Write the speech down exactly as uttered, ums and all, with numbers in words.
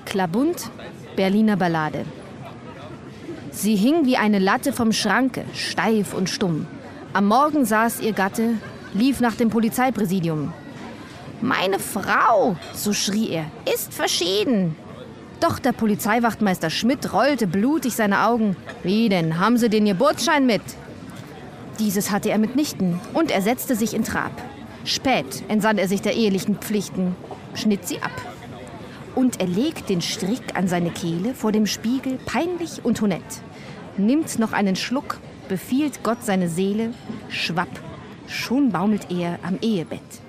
Klabund, Berliner Ballade. Sie hing wie eine Latte vom Schranke, steif und stumm. Am Morgen saß ihr Gatte, lief nach dem Polizeipräsidium. »Meine Frau«, so schrie er, »ist verschieden.« Doch der Polizeiwachtmeister Schmidt rollte blutig seine Augen. »Wie denn, haben Sie den Geburtsschein mit?« Dieses hatte er mitnichten und er setzte sich in Trab. Spät entsann er sich der ehelichen Pflichten, schnitt sie ab. Und er legt den Strick an seine Kehle vor dem Spiegel, peinlich und honett. Nimmt noch einen Schluck, befiehlt Gott seine Seele, schwapp, schon baumelt er am Ehebett.